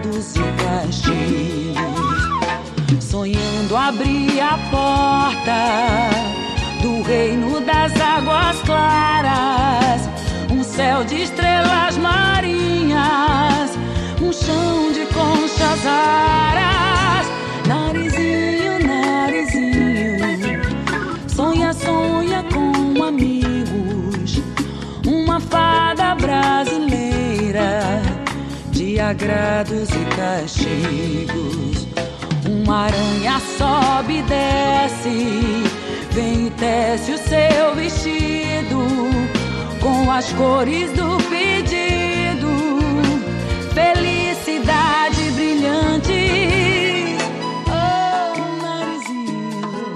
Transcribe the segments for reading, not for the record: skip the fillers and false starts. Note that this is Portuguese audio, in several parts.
agrados e castigos, sonhando abrir a porta do reino das águas claras, um céu de estrelas marinhas, um chão de conchas raras. Narizinho, narizinho, sonha, sonha com amigos, uma fada brasileira de agrados e castigos. Uma aranha sobe e desce, vem e tece o seu vestido com as cores do pedido, felicidade brilhante. Oh, narizinho,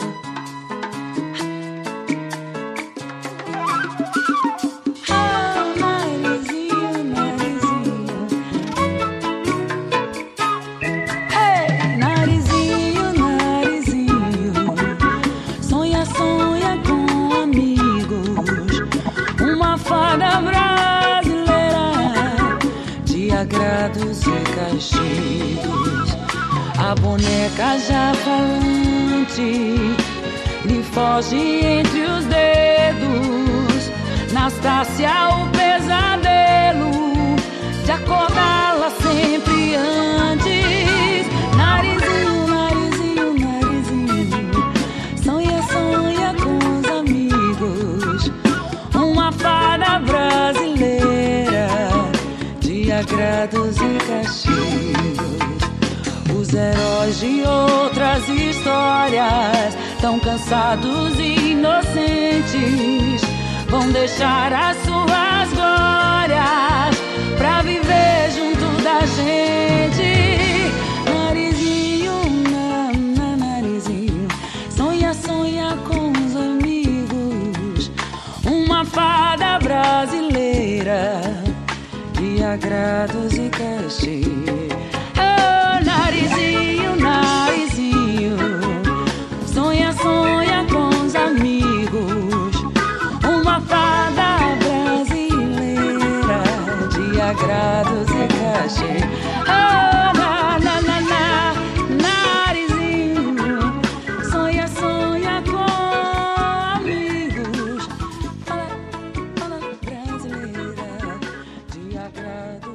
oh, narizinho, narizinho, hey, narizinho, narizinho, sonha, sonha com amigos, uma fada brasileira de agrados e castigos. A boneca já falante lhe foge entre os dedos. Nastácia, o pesadelo de acordá-la sempre antes. Narizinho, narizinho, narizinho, sonha, sonha com os amigos, uma fada brasileira de agrados e castigos. Os heróis de outras histórias, tão cansados e inocentes, vão deixar as suas glórias pra viver junto da gente. Narizinho, narizinho, sonha, sonha com os amigos, uma fada brasileira de agrados e castigos. Oh, narizinho, narizinho, sonha, sonha com os amigos, uma fada brasileira de agrados e castigos. Oh, narizinho, sonha, sonha com amigos, fada brasileira de agrados.